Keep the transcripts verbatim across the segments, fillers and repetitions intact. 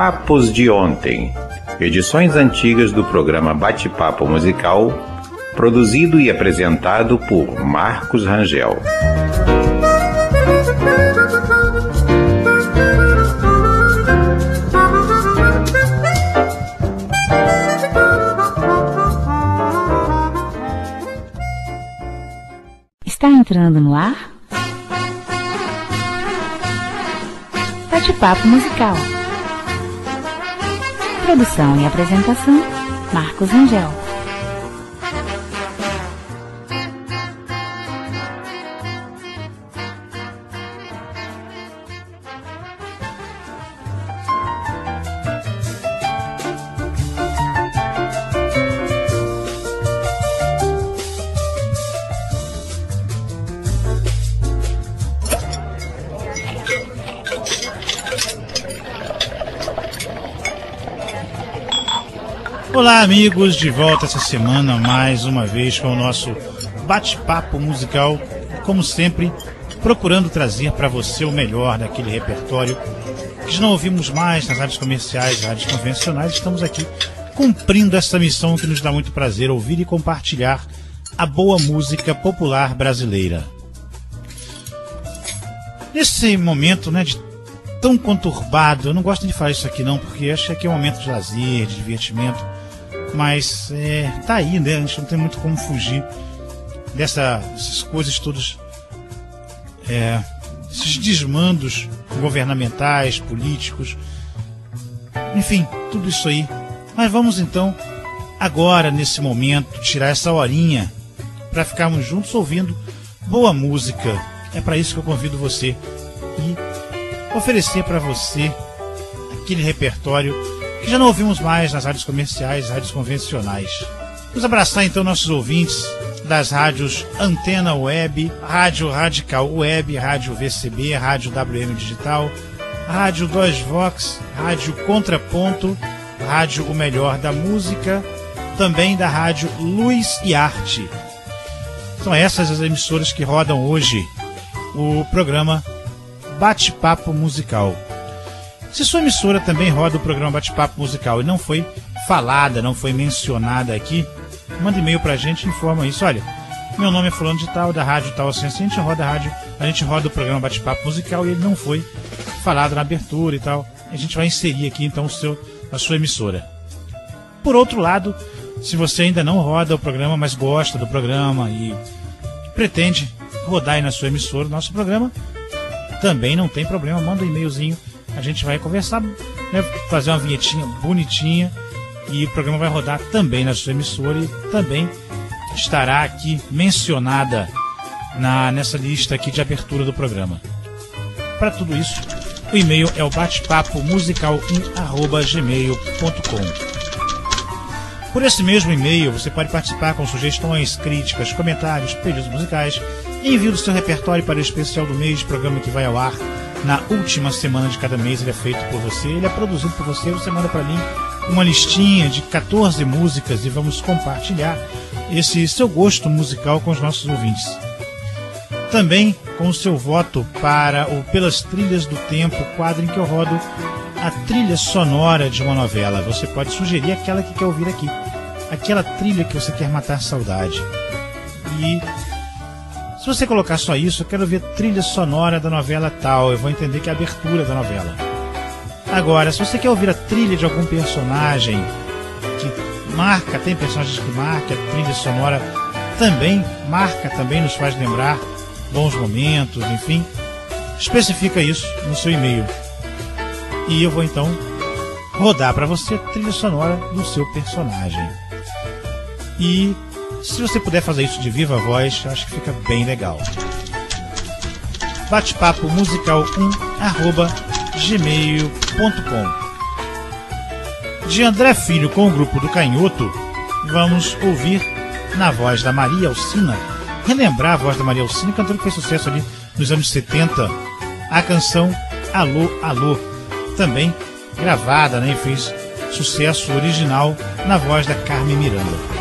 Papos de Ontem, edições antigas do programa Bate-Papo Musical, produzido e apresentado por Marcos Rangel. Está entrando no ar Bate-Papo Musical. Produção e apresentação, Marcos Rangel. Olá amigos, de volta essa semana mais uma vez com o nosso bate-papo musical, como sempre, procurando trazer para você o melhor daquele repertório que já não ouvimos mais nas rádios comerciais, rádios convencionais. Estamos aqui cumprindo essa missão que nos dá muito prazer, ouvir e compartilhar a boa música popular brasileira. Nesse momento, né, de tão conturbado, eu não gosto de falar isso aqui não, porque acho que aqui é um momento de lazer, de divertimento. Mas é, tá aí, né? A gente não tem muito como fugir dessa, dessas coisas todas, é, esses desmandos governamentais, políticos, enfim, tudo isso aí. Mas vamos então, agora, nesse momento, tirar essa horinha para ficarmos juntos ouvindo boa música. É para isso que eu convido você e oferecer para você aquele repertório que já não ouvimos mais nas rádios comerciais, rádios convencionais. Vamos abraçar então nossos ouvintes das rádios Antena Web, Rádio Radical Web, Rádio V C B, Rádio W M Digital, Rádio dois Vox, Rádio Contraponto, Rádio O Melhor da Música, também da Rádio Luz e Arte. São essas as emissoras que rodam hoje o programa Bate-Papo Musical. Se sua emissora também roda o programa Bate-Papo Musical e não foi falada, não foi mencionada aqui, manda e-mail pra gente e informa isso. Olha, meu nome é fulano de tal, da rádio tal, assim, assim, a gente roda a rádio, a gente roda o programa Bate-Papo Musical e ele não foi falado na abertura e tal. A gente vai inserir aqui então o seu, a sua emissora. Por outro lado, se você ainda não roda o programa, mas gosta do programa e pretende rodar aí na sua emissora o nosso programa, também não tem problema, manda um e-mailzinho. A gente vai conversar, né, fazer uma vinhetinha bonitinha e o programa vai rodar também na sua emissora e também estará aqui mencionada na, nessa lista aqui de abertura do programa. Para tudo isso, o e-mail é o batepapo musical um arroba gmail ponto com. Por esse mesmo e-mail, você pode participar com sugestões, críticas, comentários, pedidos musicais, envio do seu repertório para o especial do mês, programa que vai ao ar na última semana de cada mês. Ele é feito por você, ele é produzido por você, você manda para mim uma listinha de catorze músicas e vamos compartilhar esse seu gosto musical com os nossos ouvintes. Também com o seu voto para o Pelas Trilhas do Tempo, quadro em que eu rodo a trilha sonora de uma novela. Você pode sugerir aquela que quer ouvir aqui, aquela trilha que você quer matar saudade. E se você colocar só isso, eu quero ver trilha sonora da novela tal, eu vou entender que é a abertura da novela. Agora, se você quer ouvir a trilha de algum personagem que marca, tem personagens que marcam, a trilha sonora também marca, também nos faz lembrar bons momentos, enfim, especifica isso no seu e-mail. E eu vou então rodar para você a trilha sonora do seu personagem. E se você puder fazer isso de viva voz, acho que fica bem legal. Bate-papo musical um arroba gmail ponto com. De André Filho com o grupo do Canhoto, vamos ouvir na voz da Maria Alcina, relembrar a voz da Maria Alcina, cantora que fez sucesso ali nos anos setenta, a canção Alô, Alô, também gravada, né, e fez sucesso original na voz da Carmen Miranda.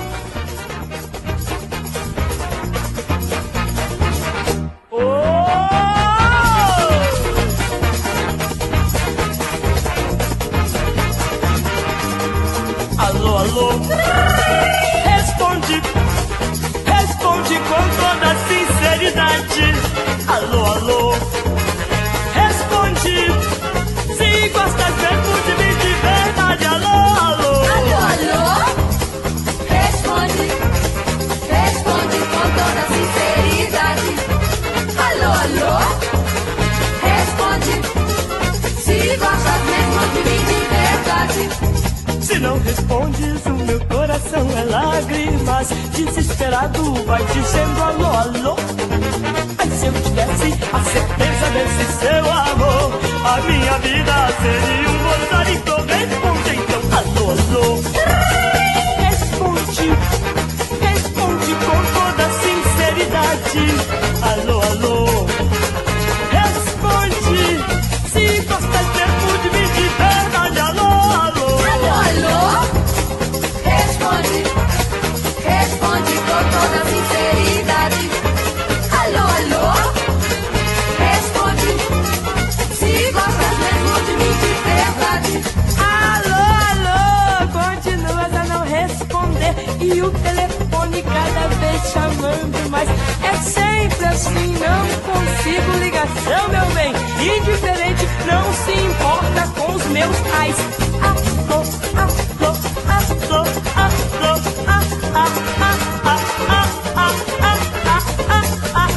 não respondes, o meu coração é lágrimas. Desesperado vai dizendo alô, alô. Ai, se eu tivesse a certeza desse seu amor, a minha vida seria um gozar. Então responde, então, alô, alô. Responde, responde com toda sinceridade. Alô, alô. Responde, se gostas mesmo de mim de verdade. Alô, alô. Alô, alô. Responde, responde com toda sinceridade. Alô, alô. Responde, se gostas mesmo de mim de verdade. Alô, alô. Continuas a não responder e o telefone cada vez chamando, mas é sempre assim, não consigo ligação, meu bem. Indiferente, não se importa com os meus pais. Alô, alô, alô, alô, ah, ah, ah, ah, ah, ah, ah, ah,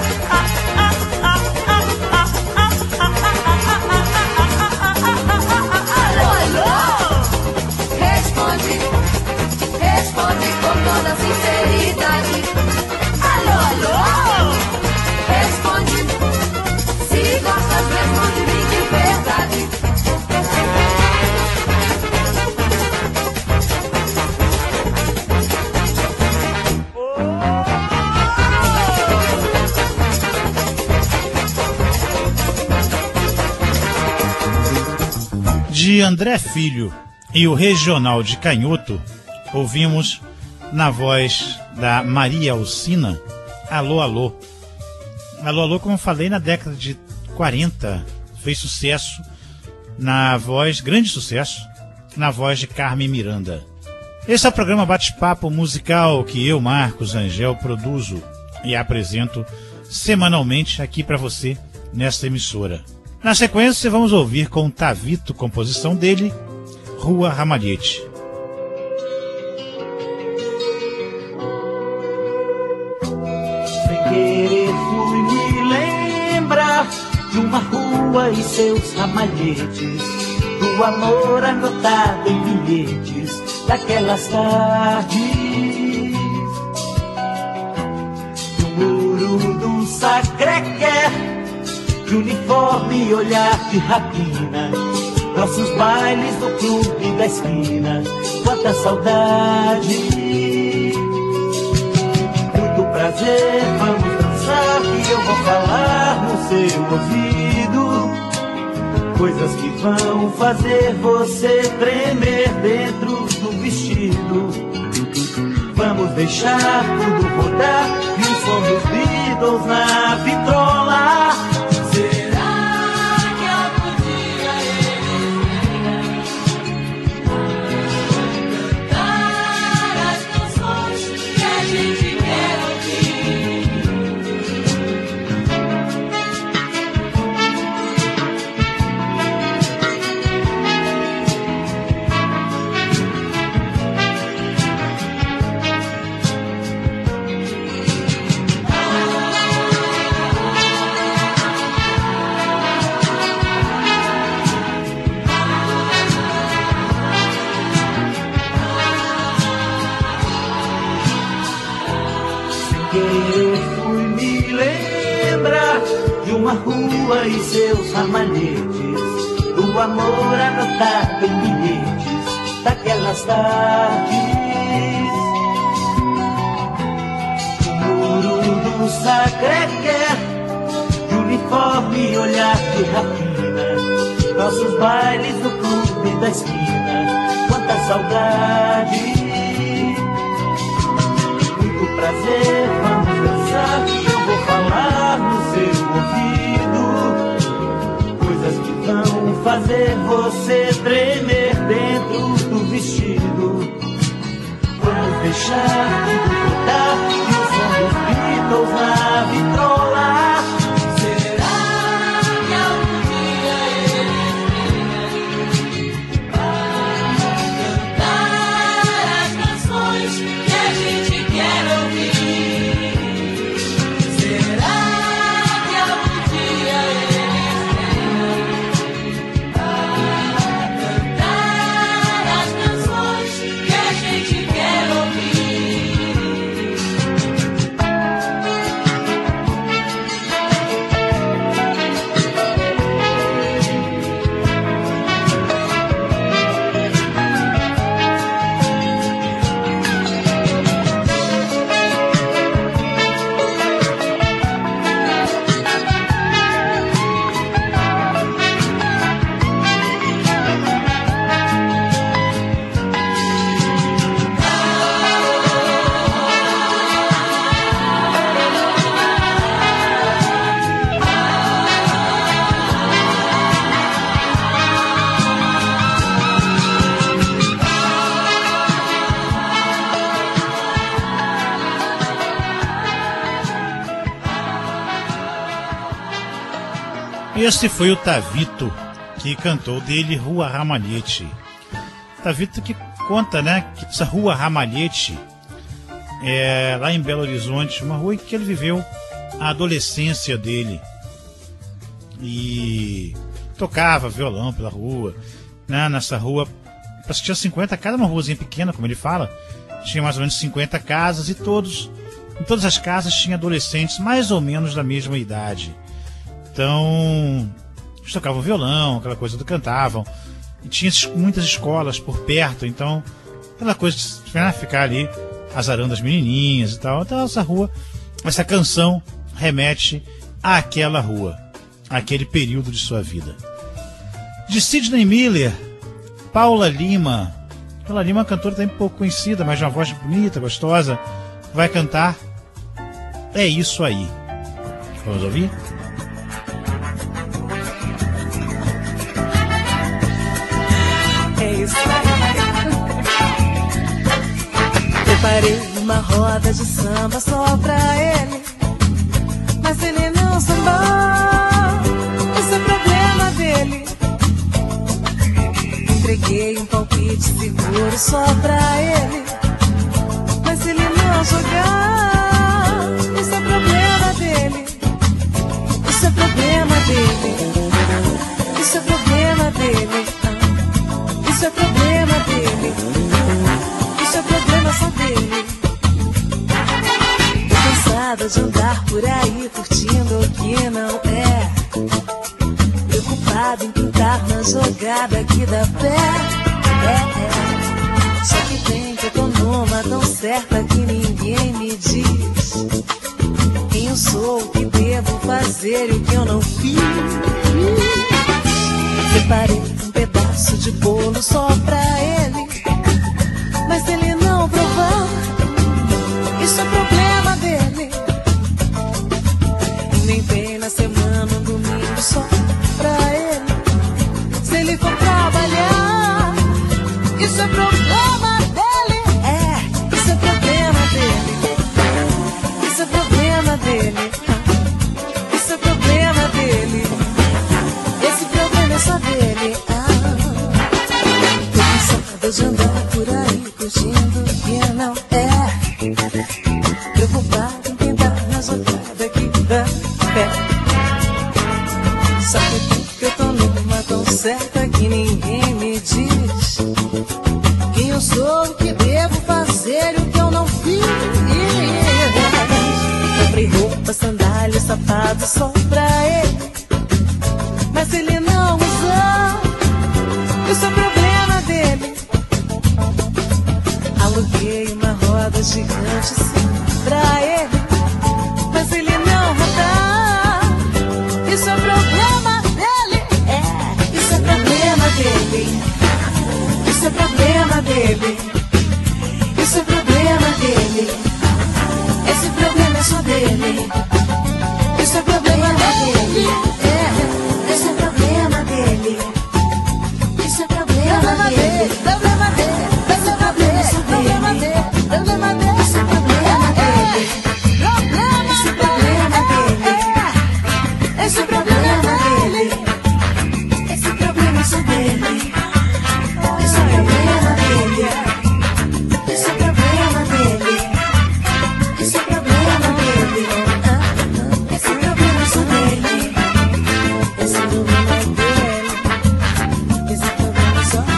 Alô, alô. Responde, responde com toda sinceridade. Alô, alô. Responde, se gostas mesmo de mim de verdade. De André Filho e o Regional de Canhoto, ouvimos na voz da Maria Alcina, Alô, alô. Alô, alô, como eu falei, na década de quarenta, fez sucesso na voz, grande sucesso, na voz de Carmen Miranda. Esse é o programa Bate-Papo Musical que eu, Marcos Angel, produzo e apresento semanalmente aqui para você nesta emissora. Na sequência, vamos ouvir com Tavito, composição dele, Rua Ramalhete. Sem querer fui me lembrar de uma rua e seus ramalhetes, do amor anotado em bilhetes daquelas tardes, do muro do Sacré-Cœur, de uniforme e olhar de rapina, nossos bailes no clube da esquina, quanta saudade. Muito prazer, vamos dançar e eu vou falar no seu ouvido coisas que vão fazer você tremer dentro do vestido. Vamos deixar tudo rodar e o som dos Beatles na vitrola. Eu fui me lembrar de uma rua e seus ramalhetes, do amor anotado em bilhetes daquelas tardes, do muro do Sacré-Cœur, de uniforme e olhar de rapina, nossos bailes no clube da esquina, quanta saudade. Prazer, vamos dançar e eu vou falar no seu ouvido coisas que vão fazer você tremer dentro do vestido. Vamos deixar tudo rodar e o som dos Beatles na vitrola. Será que algum dia eles venham para cantar as canções que a gente quer ouvir? Será que algum dia eles venham para cantar as canções Esse foi o Tavito, que cantou dele Rua Ramalhete. Tavito que conta, né, que essa Rua Ramalhete é lá em Belo Horizonte, uma rua em que ele viveu a adolescência dele. E tocava violão pela rua, né, nessa rua. Parece que tinha cinquenta casas, uma ruazinha pequena, como ele fala. Tinha mais ou menos cinquenta casas e todos, em todas as casas tinha adolescentes mais ou menos da mesma idade. Então, eles tocavam violão, aquela coisa do cantavam. E tinha muitas escolas por perto, então aquela coisa de, né, ficar ali azarando as menininhas e tal. Então essa rua, essa canção remete àquela rua, àquele período de sua vida. De Sidney Miller, Paula Lima. Paula Lima é uma cantora também pouco conhecida, mas de uma voz bonita, gostosa. Vai cantar É Isso Aí. Vamos ouvir? É isso aí. Preparei uma roda de samba só pra ele, mas ele não sambou. Esse é o problema dele. Entreguei um palpite seguro só pra ele, mas ele não jogar. Esse é o problema dele. Isso é problema dele. Isso é problema dele. Isso é problema dele. Isso é problema só dele. Tô cansada de andar por aí curtindo o que não é. Preocupada em pintar na jogada aqui da pé. É, é. Só que tem que eu tô numa tão certa que ninguém me diz quem eu sou, o que devo fazer e o que eu não fiz. Separei um pedaço de bolo só pra ele, mas ele não provou. Isso é problema dele. Inventei na semana um domingo só pra ele. Se ele for trabalhar, isso é problema dele. É, isso é problema dele. Isso é problema dele. Isso é problema dele. Esse problema é só dele. De andar por aí curtindo que não é. Preocupado em tentar na jogada aqui da pé. Só que eu tô numa tão certa que ninguém me diz quem eu sou, o que devo fazer e o que eu não fiz. Comprei roupa, sandália, sapato só pra ele, mas ele não usou. Isso é problema dele. Aluguei uma roda gigante sim pra ele, mas ele não rodar. Isso é problema dele. É, isso é problema dele. Isso é problema dele. Isso é problema dele. Esse problema é só dele. Isso é problema dele. É, esse é problema dele. Isso é problema dele. Problema dele. Esse é problema dele. Problema dele. Esse é problema dele. Problema dele. Esse é problema dele. Esse problema é só dele. Esse é problema dele. Esse é problema dele. Esse é problema dele. Esse problema é só dele. Esse problema é dele. Esse problema é só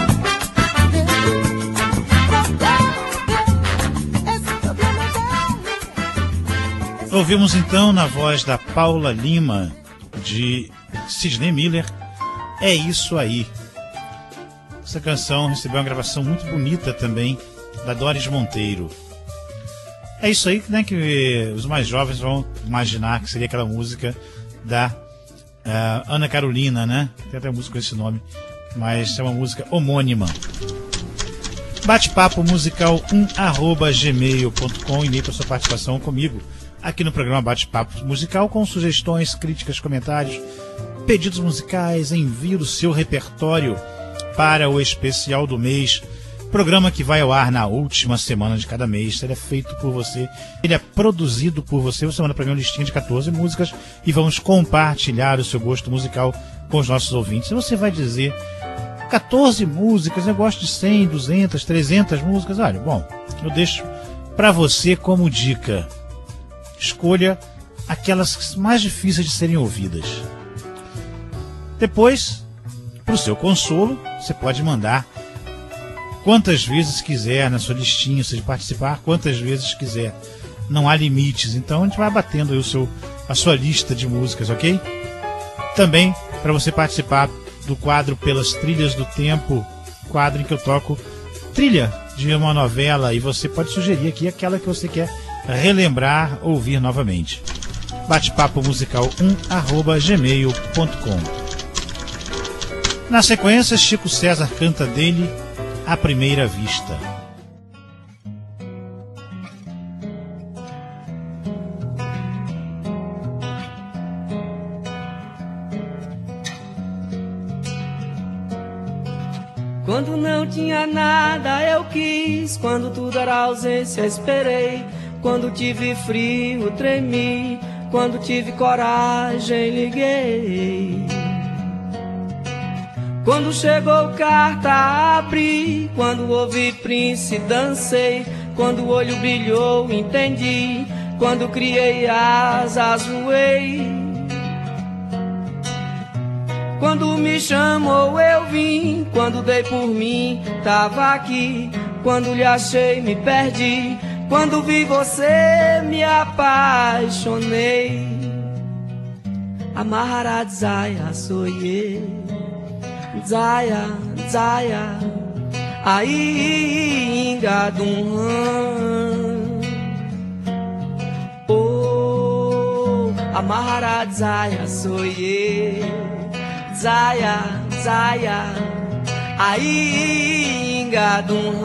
dele. Ouvimos então na voz da Paula Lima, de Sidney Miller, É Isso Aí. Essa canção recebeu uma gravação muito bonita também da Doris Monteiro. É isso aí, né, que os mais jovens vão imaginar que seria aquela música da uh, Ana Carolina, né? Tem até música com esse nome, mas é uma música homônima. Bate-papo musical um arroba gmail ponto com, e-mail para sua participação comigo aqui no programa Bate-papo musical, com sugestões, críticas, comentários, pedidos musicais. Envie o seu repertório para o especial do mês Programa que vai ao ar na última semana de cada mês. Ele é feito por você, ele é produzido por você. Você manda para mim uma listinha de quatorze músicas e vamos compartilhar o seu gosto musical com os nossos ouvintes. E você vai dizer quatorze músicas, eu gosto de cem, duzentas, trezentas músicas. Olha, bom, eu deixo para você como dica. Escolha aquelas mais difíceis de serem ouvidas. Depois, para o seu consolo, você pode mandar quantas vezes quiser na sua listinha, você participar quantas vezes quiser. Não há limites, então a gente vai batendo aí o seu, a sua lista de músicas, ok? Também para você participar do quadro Pelas Trilhas do Tempo, quadro em que eu toco trilha de uma novela e você pode sugerir aqui aquela que você quer relembrar, ouvir novamente. bate-papo musical um arroba gmail ponto com. Na sequência, Chico César canta dele À Primeira Vista. Quando não tinha nada eu quis, quando tudo era ausência esperei, quando tive frio tremi, quando tive coragem liguei. Quando chegou carta abri, quando ouvi Prince dancei, quando o olho brilhou entendi, quando criei asas voei. Quando me chamou eu vim, quando dei por mim tava aqui, quando lhe achei me perdi, quando vi você me apaixonei. Amarra Zaya soye, Zaya, Zaya, aí engadum. Oh, amarra Zaya soye, Zaya, Zaya, aí engadum.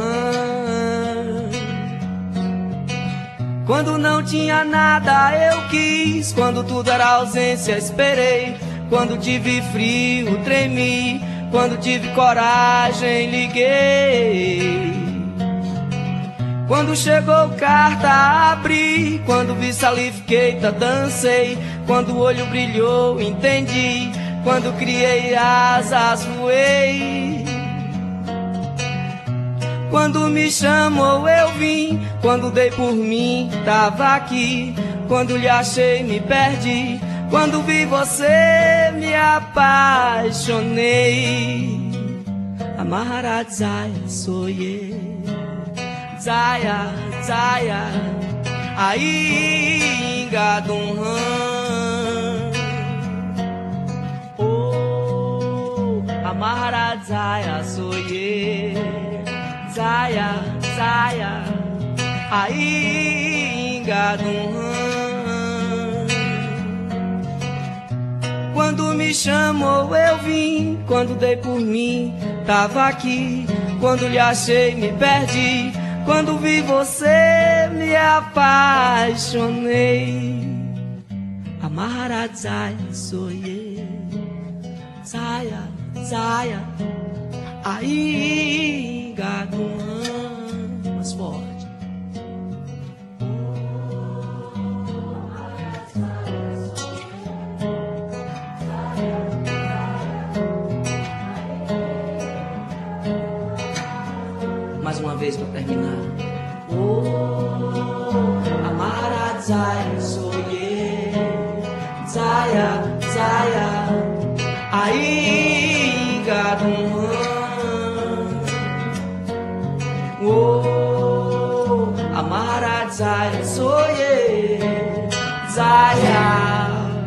Quando não tinha nada eu quis, quando tudo era ausência esperei, quando tive frio tremi, quando tive coragem liguei. Quando chegou carta abri, quando vi salifiqueita dancei, quando o olho brilhou entendi, quando criei asas voei. Quando me chamou eu vim, quando dei por mim tava aqui, quando lhe achei me perdi, quando vi você me apaixonei. Amarra Zaya soye, Zaya, Zaya, aí engadum. Oh, amarra Zaya soye, Zaya, Zaya, aí engadum. Quando me chamou eu vim, quando dei por mim tava aqui, quando lhe achei me perdi, quando vi você me apaixonei. Amarra Zaya soye, Zaya, Zaya, aí engadum. Mais forte. Mais uma vez para terminar. Oh, amarra Zaya soye, Zaya, Zaya, aí engadum. Oh, amarra Zaya soye, Zaya.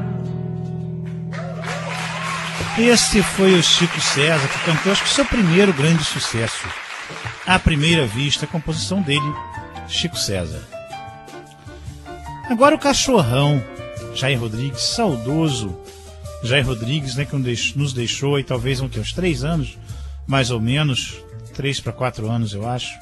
Esse foi o Chico César, que cantou acho que o seu primeiro grande sucesso, À Primeira Vista, a composição dele, Chico César. Agora o cachorrão, Jair Rodrigues, saudoso Jair Rodrigues, né, que nos deixou aí talvez uns, uns três anos, mais ou menos, três para quatro anos eu acho.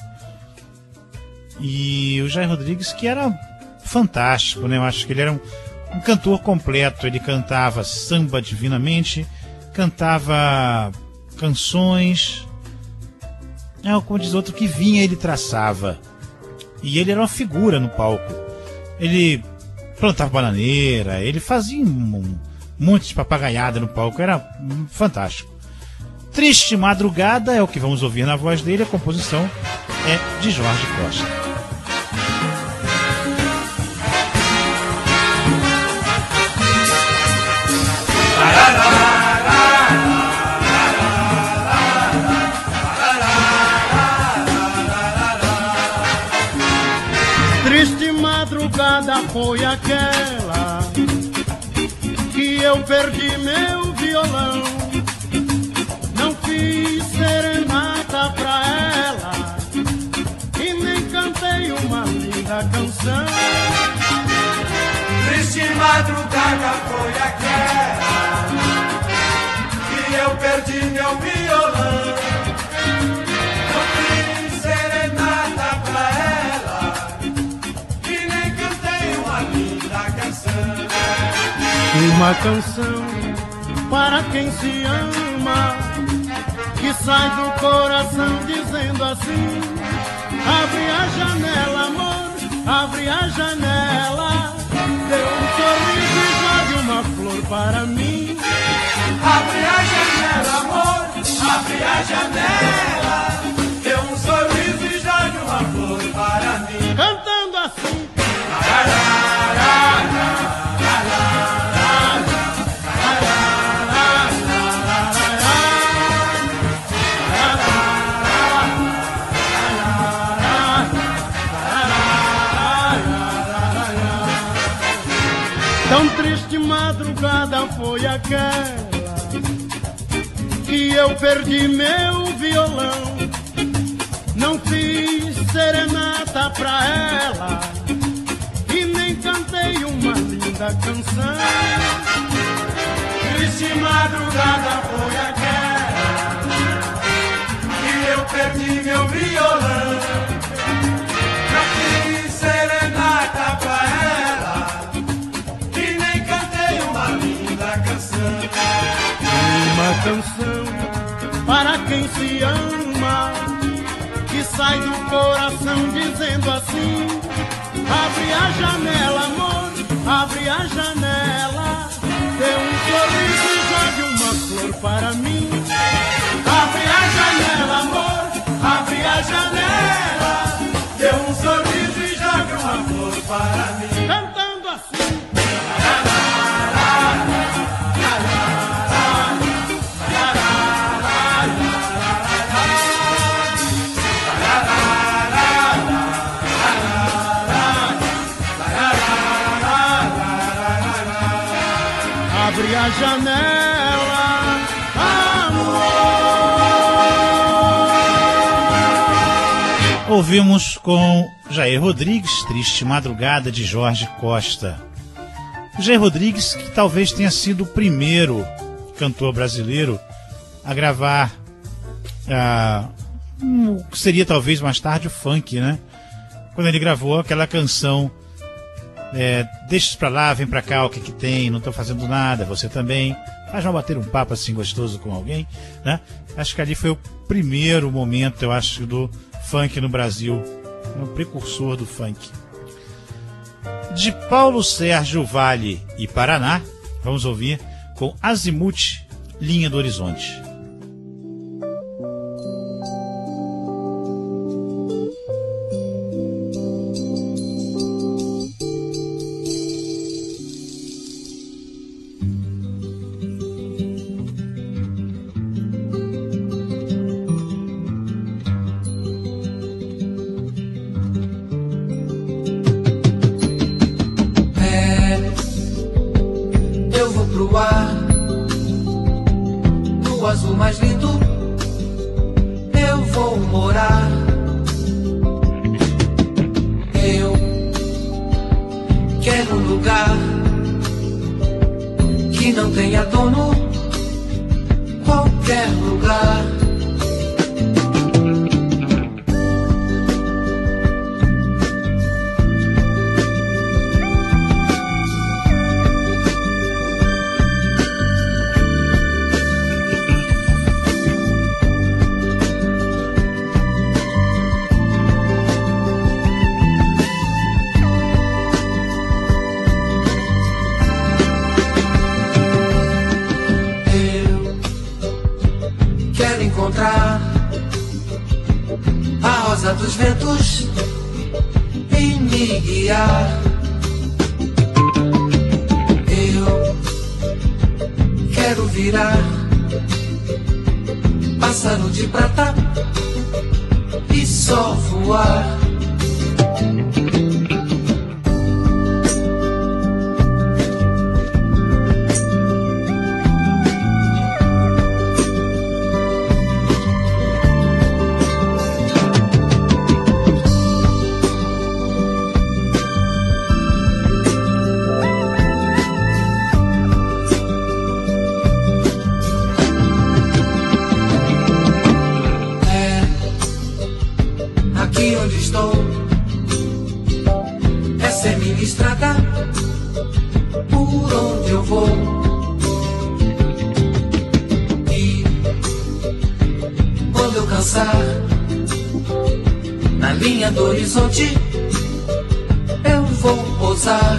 E o Jair Rodrigues, que era fantástico, né? Eu acho que ele era um, um cantor completo. Ele cantava samba divinamente, cantava canções, é, como diz outro, que vinha ele traçava. E ele era uma figura no palco. Ele plantava bananeira, ele fazia um, um monte de papagaiada no palco, era hum, fantástico. Triste Madrugada é o que vamos ouvir na voz dele, a composição é de Jorge Costa. Triste madrugada foi aquela que eu perdi meu violão. Não fiz serenata pra ela e nem cantei uma linda canção. Triste madrugada foi aquela que eu perdi meu violão. Não fiz serenata pra ela e nem cantei uma linda canção. Uma canção para quem se ama, que sai do coração dizendo assim: abre a janela, amor, abre a janela, dê um sorriso e jogue uma flor para mim. Abre a janela, amor, abre a janela, dê um sorriso e jogue uma flor para mim. Cantando assim. Tão triste madrugada foi aquela que eu perdi meu violão. Não fiz serenata pra ela e nem cantei uma linda canção. Triste madrugada foi aquela que eu perdi meu violão. Não fiz serenata pra ela e nem cantei uma linda canção. Uma canção para quem se ama, que sai do coração dizendo assim: abre a janela, amor, abre a janela, dê um sorriso e jogue uma flor para mim. Abre a janela, amor, abre a janela, dê um sorriso e jogue uma flor para mim. Cantando assim. Abre a janela, amor. Ouvimos com Jair Rodrigues, Triste Madrugada, de Jorge Costa. Jair Rodrigues, que talvez tenha sido o primeiro cantor brasileiro a gravar ah, o que seria talvez mais tarde o funk, né? Quando ele gravou aquela canção É, deixa isso pra lá, vem pra cá, o que que tem, não tô fazendo nada, você também, faz mal bater um papo assim gostoso com alguém, né? Acho que ali foi o primeiro momento, eu acho, do funk no Brasil, o precursor do funk. De Paulo Sérgio Vale e Paraná, vamos ouvir com Azimuth, Linha do Horizonte. dos ventos e me guiar. Eu quero virar pássaro de prata e só voar. Estrada por onde eu vou, e quando eu cansar na linha do horizonte eu vou pousar.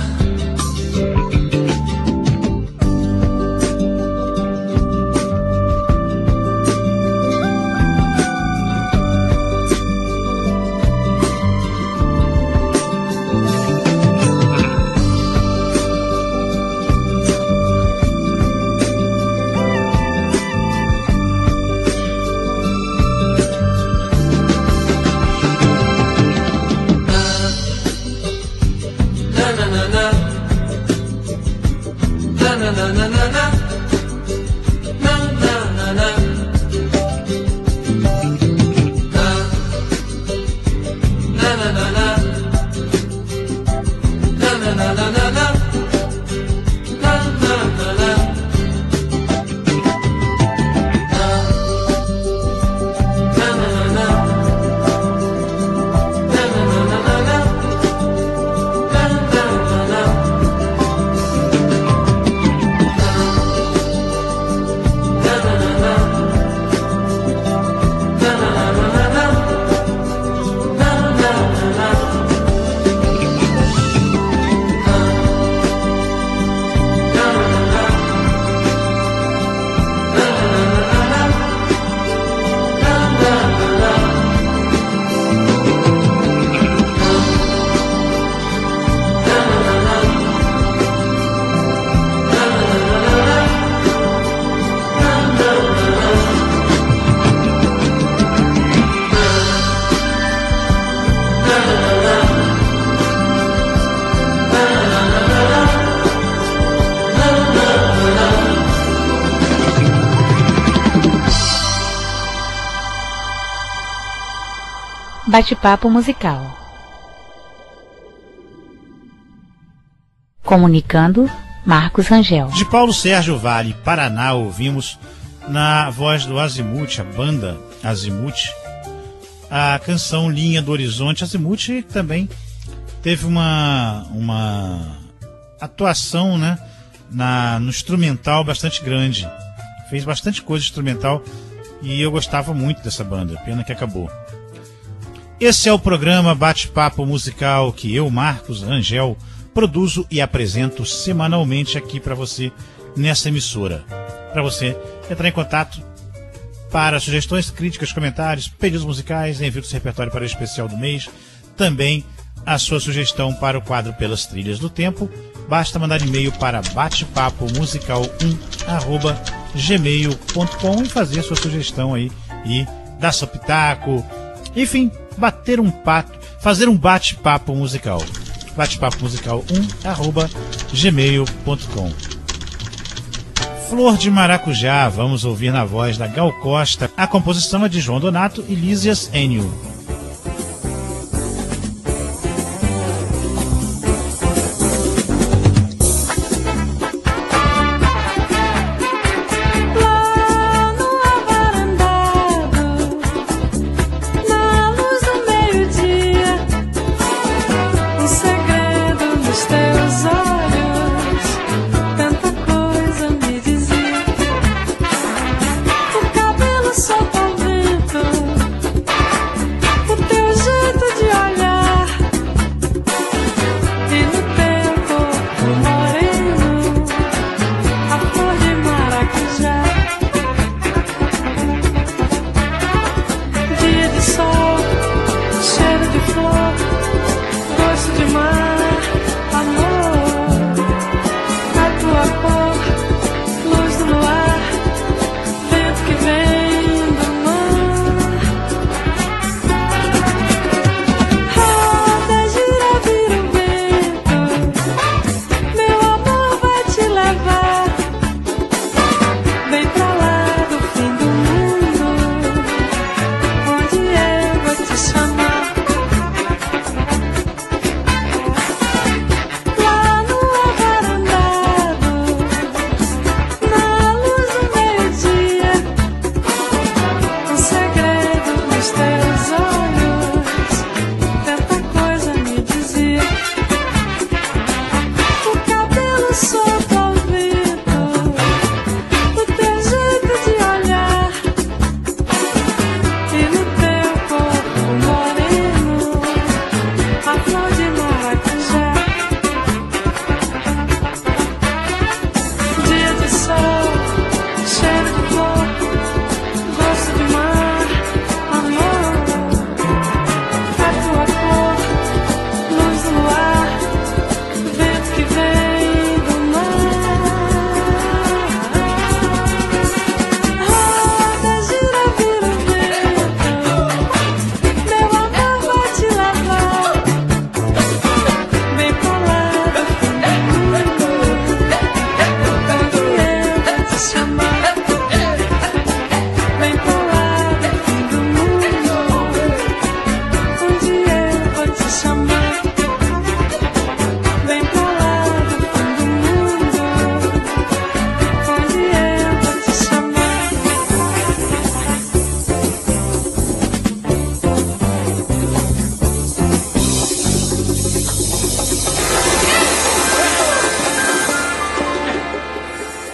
Bate-papo musical. Comunicando, Marcos Rangel. De Paulo Sérgio Vale, Paraná, ouvimos na voz do Azimuth, a banda Azimuth, a canção Linha do Horizonte. Azimuth também teve uma, uma atuação, né, na, no instrumental bastante grande. Fez bastante coisa instrumental e eu gostava muito dessa banda, pena que acabou. Esse é o programa Bate-Papo Musical que eu, Marcos Rangel, produzo e apresento semanalmente aqui para você nessa emissora. Para você entrar em contato para sugestões, críticas, comentários, pedidos musicais, envio do seu repertório para o especial do mês, também a sua sugestão para o quadro Pelas Trilhas do Tempo, basta mandar e-mail para batepapo musical um arroba gmail ponto com e fazer a sua sugestão aí e dar seu pitaco, enfim, bater um pato, fazer um bate-papo musical. Bate-papo musical um arroba gmail ponto com. Flor de Maracujá, vamos ouvir na voz da Gal Costa. A composição é de João Donato e Lísias Enio. Cabelo solto ao vento,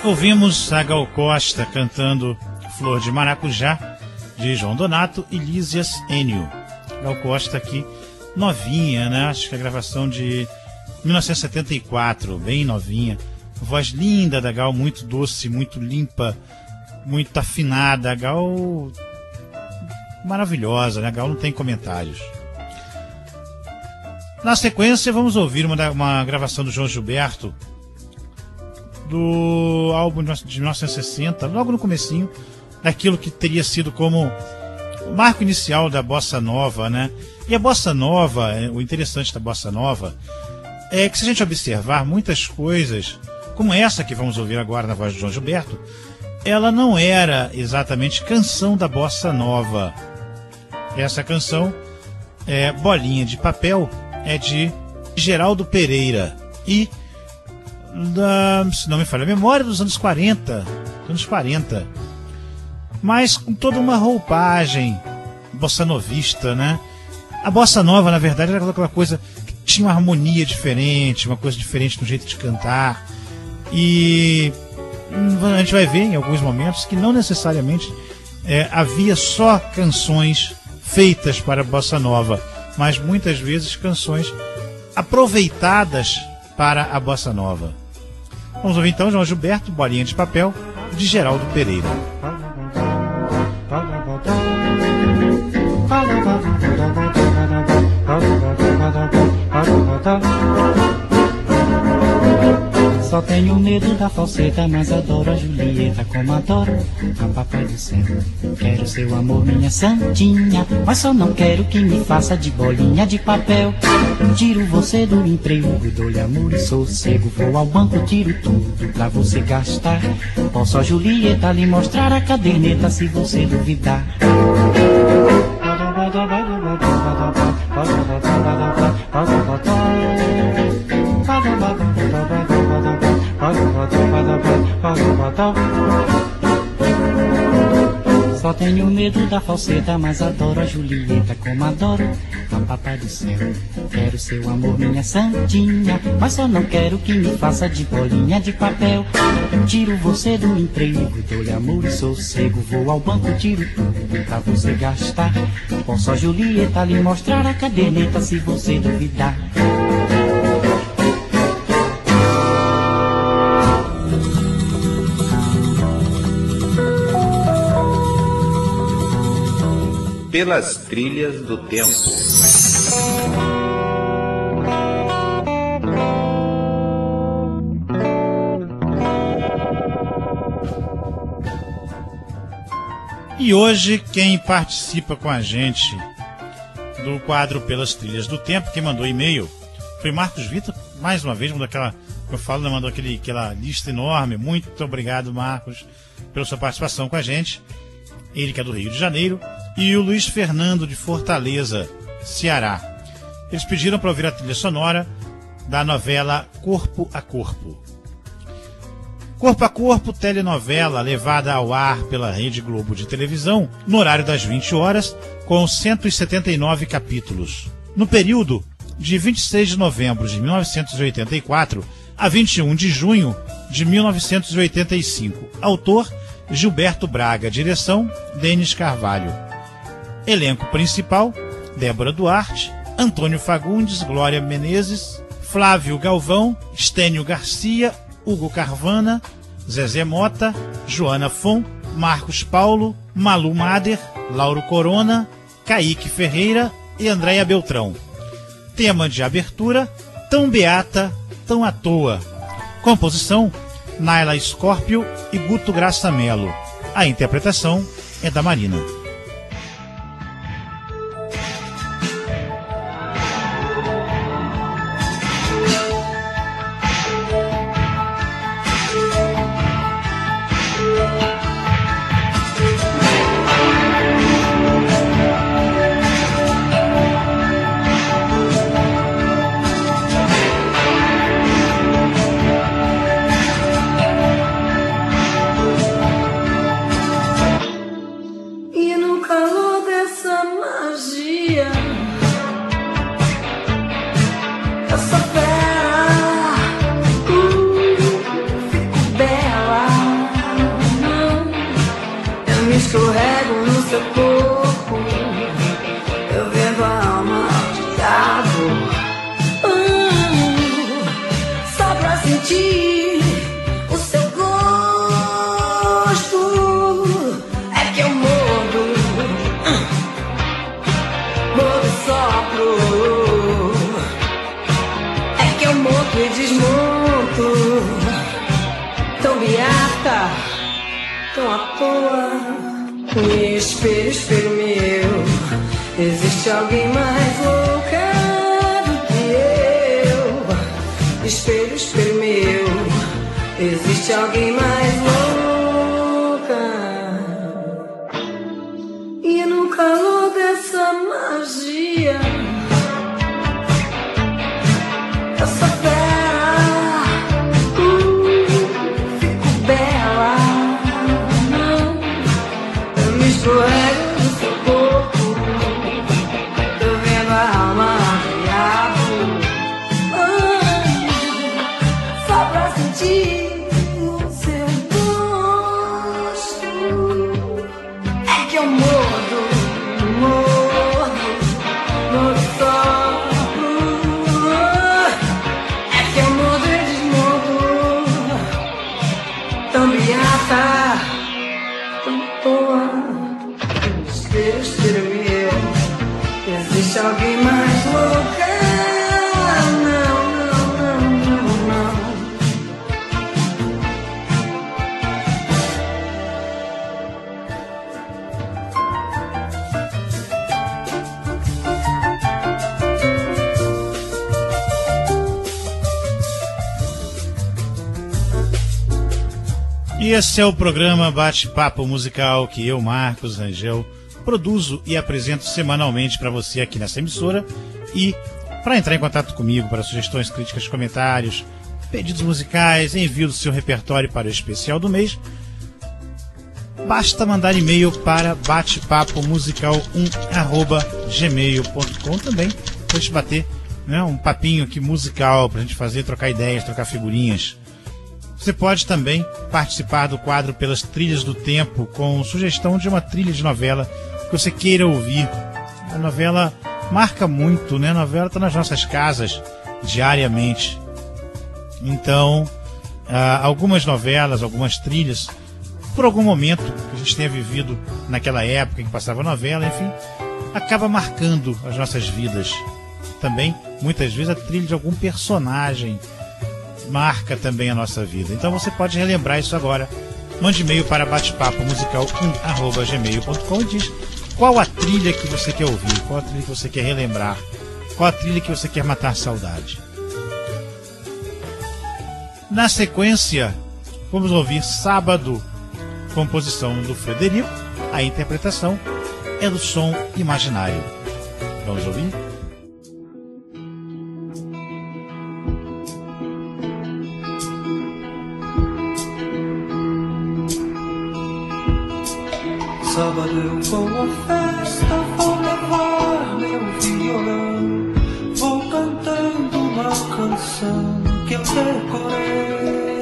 Ouvimos a Gal Costa cantando Flor de Maracujá, de João Donato e Lísias Enio. Gal Costa aqui, novinha, né? Acho que a gravação de mil novecentos e setenta e quatro, bem novinha. Voz linda da Gal, muito doce, muito limpa, muito afinada. A Gal maravilhosa, né? A Gal não tem comentários. Na sequência, vamos ouvir uma, uma gravação do João Gilberto, do álbum de mil novecentos e sessenta, logo no comecinho, daquilo que teria sido como o marco inicial da Bossa Nova, né? E a Bossa Nova, o interessante da Bossa Nova, é que se a gente observar muitas coisas, como essa que vamos ouvir agora na voz de João Gilberto, ela não era exatamente canção da Bossa Nova. Essa canção, é, Bolinha de Papel, é de Geraldo Pereira e, da, se não me falha a memória, dos anos quarenta, anos quarenta, mas com toda uma roupagem bossa novista, né? A bossa nova, na verdade, era aquela coisa que tinha uma harmonia diferente, uma coisa diferente no jeito de cantar, e a gente vai ver em alguns momentos que não necessariamente é, havia só canções feitas para a bossa nova, mas muitas vezes canções aproveitadas para a bossa nova. Vamos ouvir então João Gilberto, Bolinha de Papel, de Geraldo Pereira. Só tenho medo da falseta, mas adoro a Julieta como adoro a papai do céu. Quero seu amor, minha santinha, mas só não quero que me faça de bolinha de papel. Tiro você do emprego, dou-lhe amor e sossego. Vou ao banco, tiro tudo pra você gastar. Posso a Julieta lhe mostrar a caderneta se você duvidar. Só tenho medo da falseta, mas adoro a Julieta como adoro a papai do céu. Quero seu amor, minha santinha, mas só não quero que me faça de bolinha de papel. Tiro você do emprego, dou-lhe amor e sossego. Vou ao banco, tiro tudo pra você gastar. Posso a Julieta lhe mostrar a caderneta se você duvidar. Pelas trilhas do tempo. E hoje quem participa com a gente do quadro Pelas Trilhas do Tempo, quem mandou e-mail foi Marcos Vitor, mais uma vez, mandou aquela, eu falo, né, mandou aquele, aquela lista enorme. Muito obrigado, Marcos, pela sua participação com a gente. Ele que é do Rio de Janeiro, e o Luiz Fernando de Fortaleza, Ceará. Eles pediram para ouvir a trilha sonora da novela Corpo a Corpo. Corpo a Corpo, telenovela levada ao ar pela Rede Globo de televisão no horário das vinte horas, com cento e setenta e nove capítulos. No período de vinte e seis de novembro de mil novecentos e oitenta e quatro a vinte e um de junho de mil novecentos e oitenta e cinco. Autor Gilberto Braga. Direção Denis Carvalho. Elenco principal: Débora Duarte, Antônio Fagundes, Glória Menezes, Flávio Galvão, Estênio Garcia, Hugo Carvana, Zezé Mota, Joana Fon, Marcos Paulo, Malu Mader, Lauro Corona, Kaique Ferreira e Andréia Beltrão. Tema de abertura: Tão Beata, Tão à Toa. Composição: Naila Scorpio e Guto Graça Mello. A interpretação é da Marina. You escorrego no seu corpo, eu vendo a alma de diabo. Hum, só pra sentir o seu gosto é que eu mordo, hum, mordo só pro, é que eu monto e desmonto, tão beata, tão à toa. Espelho, espelho meu, existe alguém mais louca do que eu? Espelho, espelho meu, existe alguém mais louca? E no calor dessa magia, essa fera, uh, fico bela. Escorrego no seu corpo, tô vendo a alma do diabo. Ah, só pra sentir o seu gosto é que eu mordo, mordo, mordo só. É que eu mordo e desmordo, tão beata, tão boa. Espelho, espelho meu, existe alguém mais louca? Não, não, não, não, não. E esse é o programa Bate-Papo Musical que eu, Marcos Rangel, produzo e apresento semanalmente para você aqui nessa emissora. E para entrar em contato comigo para sugestões, críticas, comentários, pedidos musicais, envio do seu repertório para o especial do mês, basta mandar e-mail para batepapo musical um arroba gmail ponto com. Também para a gente bater, né, um papinho aqui musical, para a gente fazer, trocar ideias, trocar figurinhas. Você pode também participar do quadro Pelas Trilhas do Tempo, com sugestão de uma trilha de novela que você queira ouvir. A novela marca muito, né? A novela está nas nossas casas diariamente. Então, ah, algumas novelas, algumas trilhas, por algum momento que a gente tenha vivido naquela época em que passava a novela, enfim, acaba marcando as nossas vidas. Também, muitas vezes, a trilha de algum personagem marca também a nossa vida. Então você pode relembrar isso agora. Mande e-mail para batepapo musical um arroba gmail ponto com e diz qual a trilha que você quer ouvir, qual a trilha que você quer relembrar, qual a trilha que você quer matar saudade. Na sequência, vamos ouvir Sábado, composição do Frederico. A interpretação é do Som Imaginário. Vamos ouvir? Sábado eu vou à festa, vou levar meu violão, vou cantando uma canção que eu decorei.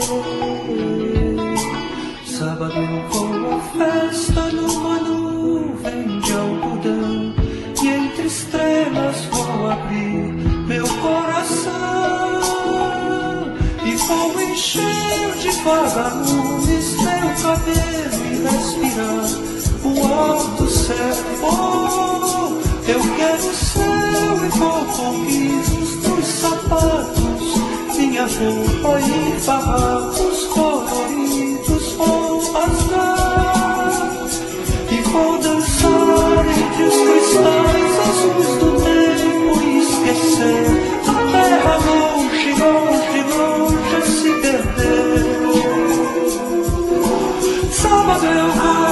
Sábado eu vou à festa numa nuvem de algodão, e entre estrelas vou abrir meu coração, e vou encher de vagalumes meu cabelo e respirar o alto céu. Oh, eu quero o céu e vou com risos nos sapatos, minha roupa e barracos coloridos vou rasgar, e vou dançar entre os cristais azuis do tempo e esquecer a terra longe, longe, longe a se perder. Sábado eu vou,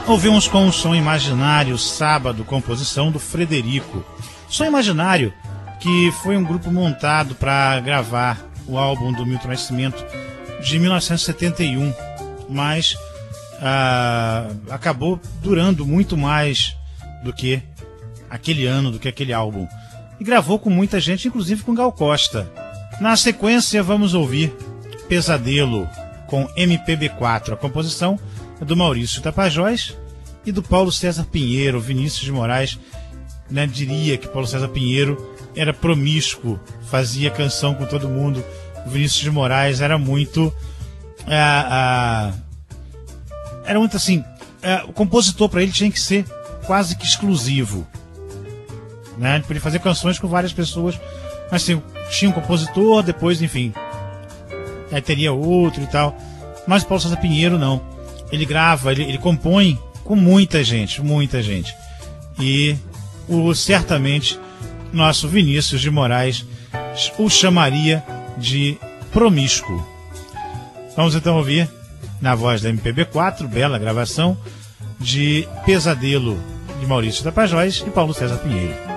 Ouvimos com o Som Imaginário, Sábado, composição do Frederico. Som Imaginário, que foi um grupo montado para gravar o álbum do Milton Nascimento de mil novecentos e setenta e um, mas ah, acabou durando muito mais do que aquele ano, do que aquele álbum. E gravou com muita gente, inclusive com Gal Costa. Na sequência, vamos ouvir Pesadelo, com M P B quatro. A composição é do Maurício Tapajós e do Paulo César Pinheiro. Vinícius de Moraes, né, diria que Paulo César Pinheiro era promíscuo, fazia canção com todo mundo. O Vinícius de Moraes era muito... Ah, ah, era muito assim... Ah, o compositor, para ele, tinha que ser quase que exclusivo. Né? Ele podia fazer canções com várias pessoas, mas assim, tinha um compositor, depois, enfim... Aí teria outro e tal. Mas o Paulo César Pinheiro não. Ele grava, ele, ele compõe com muita gente, muita gente. E o, certamente nosso Vinícius de Moraes o chamaria de promíscuo. Vamos então ouvir, na voz da M P B quatro, bela gravação, de Pesadelo, de Maurício Tapajós e Paulo César Pinheiro.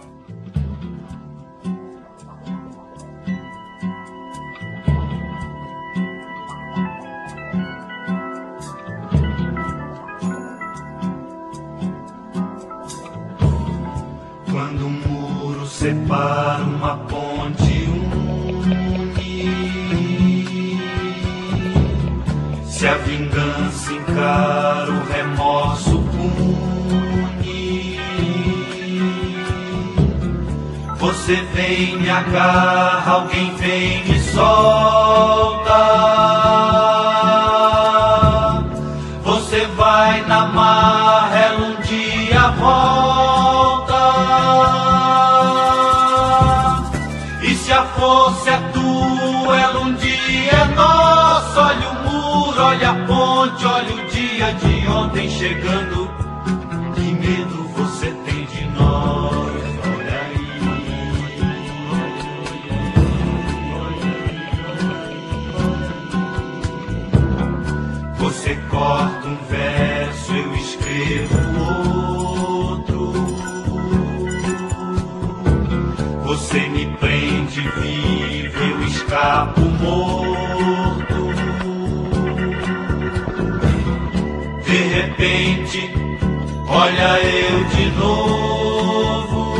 Separa uma ponte une. Se a vingança encara o remorso pune. Você vem, me agarra, alguém vem, me solta. Você vai na marra, ela um dia volta. Se a força é tua, ela um dia é nossa. Olha o muro, olha a ponte, olha o dia de ontem chegando. Que medo você tem de nós, olha aí. Você corta um verso, eu escrevo outro. Você me prende vivo, eu escapo morto. De repente, olha eu de novo,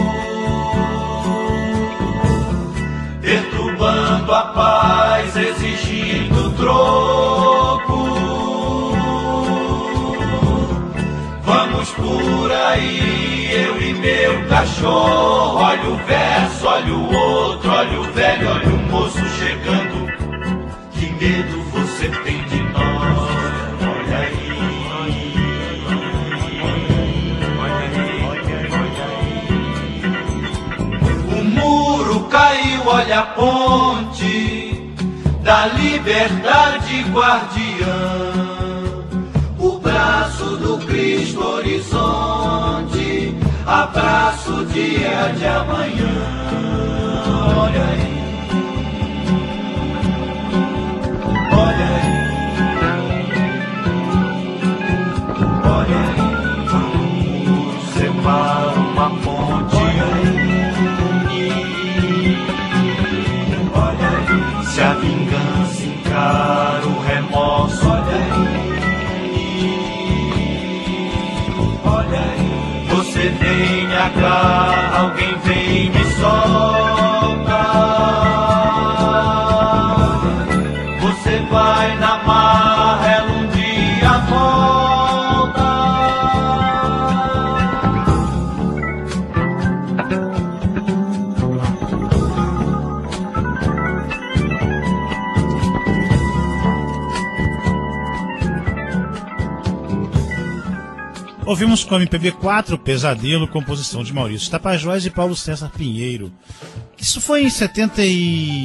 perturbando a paz, exigindo troco. Vamos por aí, eu e meu cachorro. Olha o verso, olha o outro, olha o velho, olha o moço chegando. Que medo você tem de nós, olha aí. O muro caiu, olha a ponte da liberdade guardiã. O braço do Cristo horizonte, abraço o dia de amanhã. Olha aí, olha aí, olha aí. Separa uma ponte, olha aí, olha aí. Se a vingança encara o remorso, olha aí. Você vem, me agarra, alguém vem, me solta. Você vai na marra, ela um dia volta. Ouvimos com a M P B quatro, Pesadelo, composição de Maurício Tapajós e Paulo César Pinheiro. Isso foi em setenta e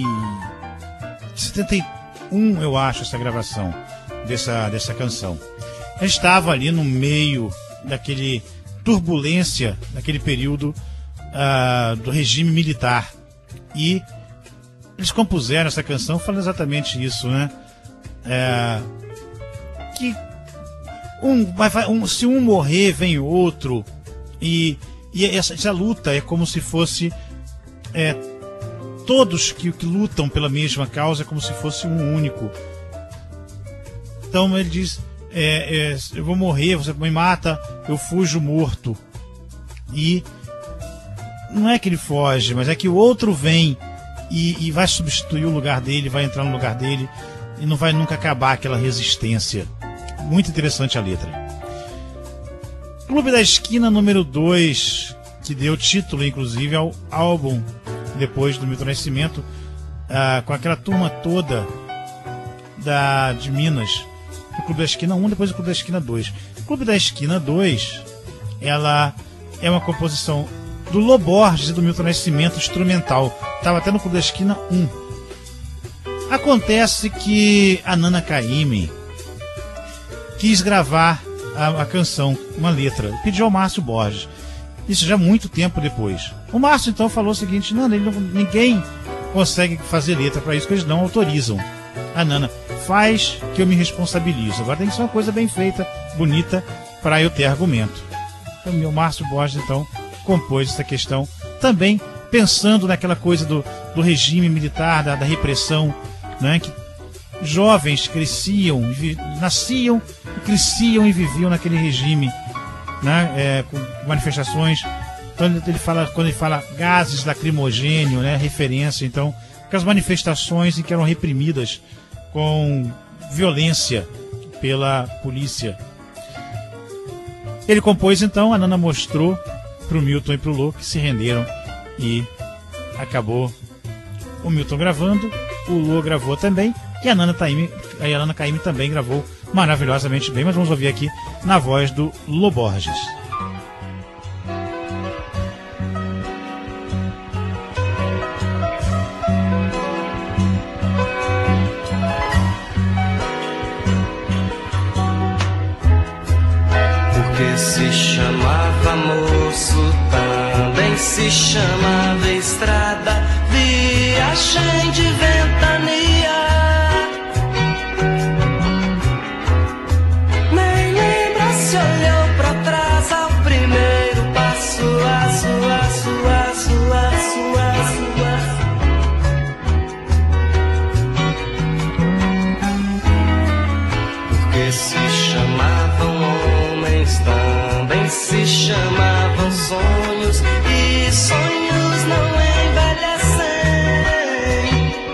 um, eu acho, essa gravação dessa, dessa canção. Eu estava ali no meio daquele turbulência, daquele período uh, do regime militar. E eles compuseram essa canção falando exatamente isso, né? É, que um, vai, vai, um, se um morrer, vem outro. E, e essa, essa luta é como se fosse é, todos que, que lutam pela mesma causa, é como se fosse um único. Então ele diz, é, é, eu vou morrer, você me mata, eu fujo morto. E não é que ele foge, mas é que o outro vem e, e vai substituir o lugar dele, vai entrar no lugar dele e não vai nunca acabar aquela resistência. Muito interessante a letra. Clube da Esquina número dois, que deu título inclusive ao álbum depois do Milton Nascimento, ah, com aquela turma toda da, de Minas. O Clube da Esquina um, depois o Clube da Esquina dois. O Clube da Esquina dois, ela é uma composição do Lô Borges e do Milton Nascimento, instrumental. Estava até no Clube da Esquina um. Acontece que a Nana Caymmi quis gravar a, a canção, uma letra, pediu ao Márcio Borges. Isso já muito tempo depois. O Márcio então falou o seguinte: Nana, ele não, ninguém consegue fazer letra para isso, que eles não autorizam. A Nana, faz que eu me responsabilizo. Agora tem que ser uma coisa bem feita, bonita, para eu ter argumento. Então, o meu Márcio Borges então compôs essa questão, também pensando naquela coisa do, do regime militar, da, da repressão, né, que jovens cresciam, vi, nasciam, cresciam e viviam naquele regime, né, é, com manifestações. Então ele fala, quando ele fala gases lacrimogêneo, né, referência, então, aquelas manifestações em que eram reprimidas com violência pela polícia. Ele compôs então, a Nana mostrou para o Milton e para o Lô, que se renderam, e acabou o Milton gravando, o Lô gravou também, e a Nana Caymmi, a Nana Caymmi também gravou maravilhosamente bem, mas vamos ouvir aqui na voz do Lô Borges. Porque se chamava moço, também se chamava estrada, viagem de ventania. Nem lembra se olhou pra trás ao primeiro passo, aço, aço, aço, aço, aço, aço. Porque se chamavam homens, também se chamavam sonhos, e sonhos não envelhecem.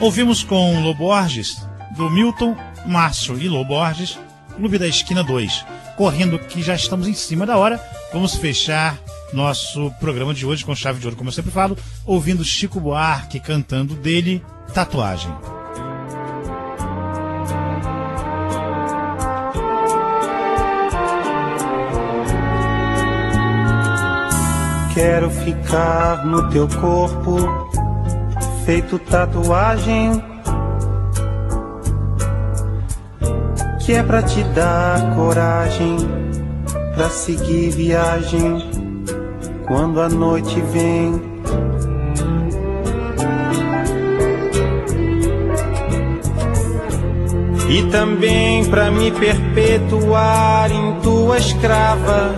Ouvimos com Lô Borges, do Milton, Márcio e Lô Borges, Clube da Esquina dois. Correndo que já estamos em cima da hora, vamos fechar nosso programa de hoje com chave de ouro, como eu sempre falo, ouvindo Chico Buarque cantando dele, Tatuagem. Quero ficar no teu corpo, feito tatuagem, que é pra te dar coragem, pra seguir viagem, quando a noite vem. E também pra me perpetuar em tua escrava,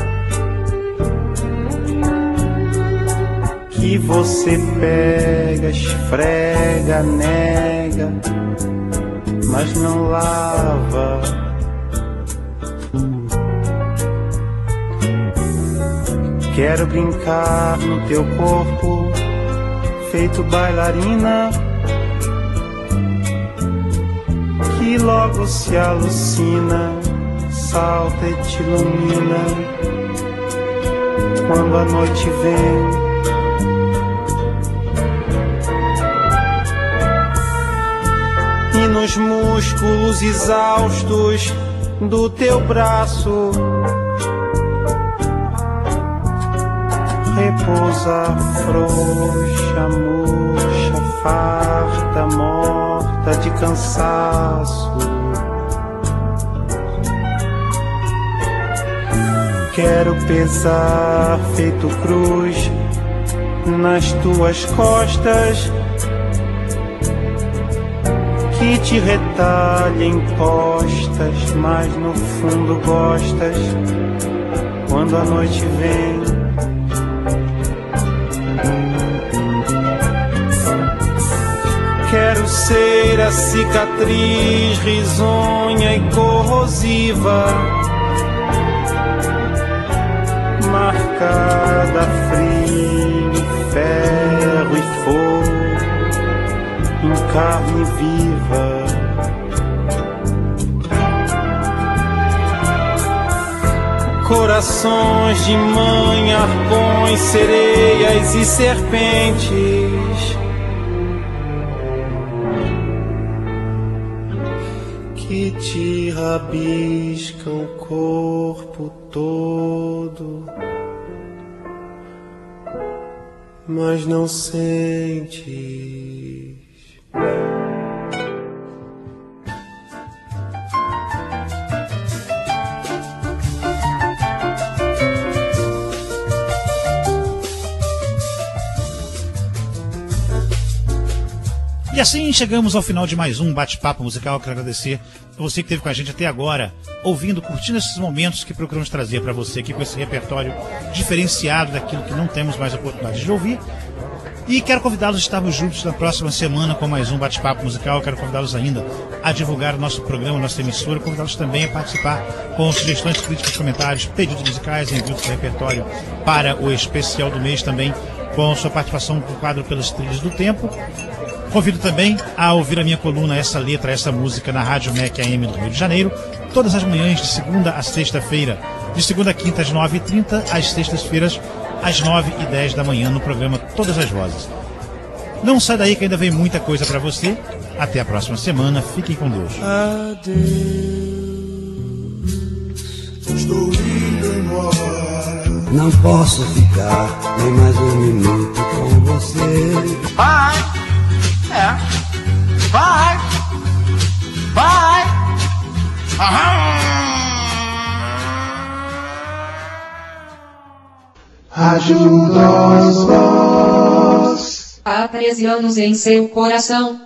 que você pega, esfrega, nega, mas não lava. Quero brincar no teu corpo, feito bailarina, que logo se alucina, salta e te ilumina, quando a noite vem. E nos músculos exaustos do teu braço repousa frouxa, murcha, farta, morta de cansaço. Quero pesar feito cruz nas tuas costas, que te retalhem postas, mas no fundo gostas, quando a noite vem. Quero ser a cicatriz risonha e corrosiva, marcada a frio, ferro e fogo, em carne viva. Corações de mãe, arpões, sereias e serpentes, que te rabiscam o corpo todo, mas não sentes. E assim chegamos ao final de mais um bate-papo musical. Quero agradecer a você que esteve com a gente até agora, ouvindo, curtindo esses momentos que procuramos trazer para você aqui com esse repertório diferenciado daquilo que não temos mais oportunidade de ouvir. E quero convidá-los a estarmos juntos na próxima semana com mais um bate-papo musical. Quero convidá-los ainda a divulgar o nosso programa, nossa emissora, convidá-los também a participar com sugestões, críticas, comentários, pedidos musicais, envios de repertório para o especial do mês também, com sua participação no quadro Pelas Trilhas do Tempo. Convido também a ouvir a minha coluna Essa Letra, Essa Música na Rádio M E C A M do Rio de Janeiro, todas as manhãs de segunda a sexta-feira, de segunda a quinta às nove e trinta, às sextas-feiras às nove e dez da manhã no programa Todas as Vozes. Não sai daí que ainda vem muita coisa para você. Até a próxima semana, fiquem com Deus. Adeus, estou indo embora. Não posso ficar nem mais um minuto com você. Vai, é, vai, vai. Aham. Rádio Nós Voz. Há treze anos em seu coração.